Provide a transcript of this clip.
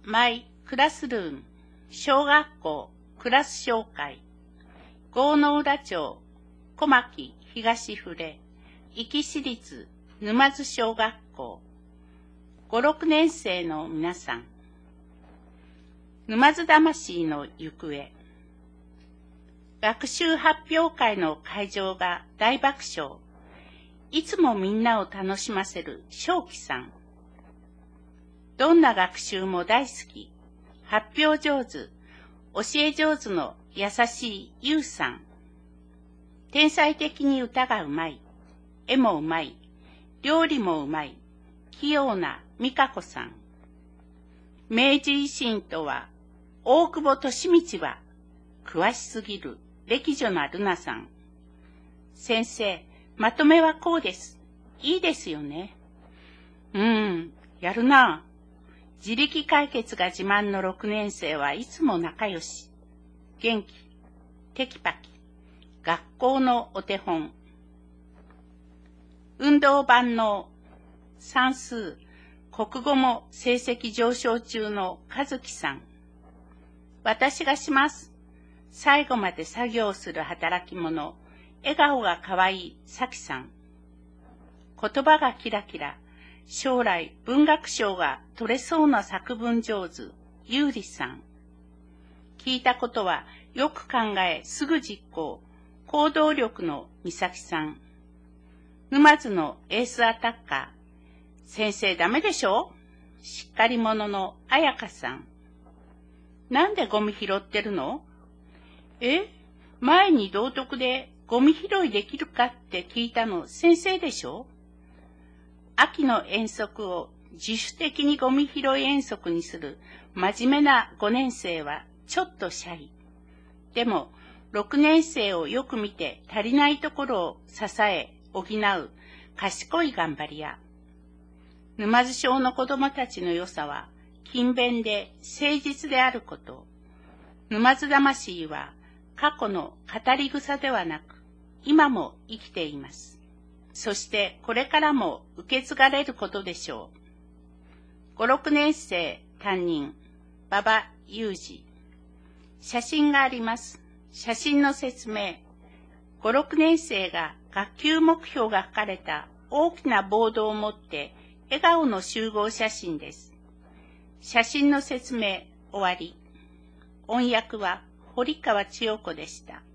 マイクラスルーム小学校クラス紹介郷ノ浦町小牧東船壱岐市立沼津小学校5、6年生の皆さん、沼津魂の行方。学習発表会の会場が大爆笑。いつもみんなを楽しませる正気さん。どんな学習も大好き。発表上手。教え上手の優しいゆうさん。天才的に歌がうまい。絵もうまい。料理もうまい。器用な美香子さん。明治維新とは、大久保利通は、詳しすぎる歴女なルナさん。先生、まとめはこうです。いいですよね。やるな。自力解決が自慢の6年生はいつも仲良し。元気、テキパキ、学校のお手本。運動万能、算数、国語も成績上昇中の和樹さん。私がします。最後まで作業する働き者、笑顔がかわいい咲さん。言葉がキラキラ、将来文学賞が取れそうな作文上手、ゆうりさん。聞いたことはよく考えすぐ実行、行動力の美咲さん。沼津のエースアタッカー。先生ダメでしょ？しっかり者の彩香さん。なんでゴミ拾ってるの？前に道徳でゴミ拾いできるかって聞いたの先生でしょ？秋の遠足を自主的にゴミ拾い遠足にする真面目な5年生はちょっとシャイ。でも6年生をよく見て足りないところを支え、補う賢い頑張り屋。沼津小の子供たちの良さは、勤勉で誠実であること。沼津魂は、過去の語り草ではなく、今も生きています。そしてこれからも受け継がれることでしょう。5、6年生担任、馬場雄二。写真があります。写真の説明。5、6年生が学級目標が書かれた大きなボードを持って笑顔の集合写真です。写真の説明終わり。音訳は堀川千代子でした。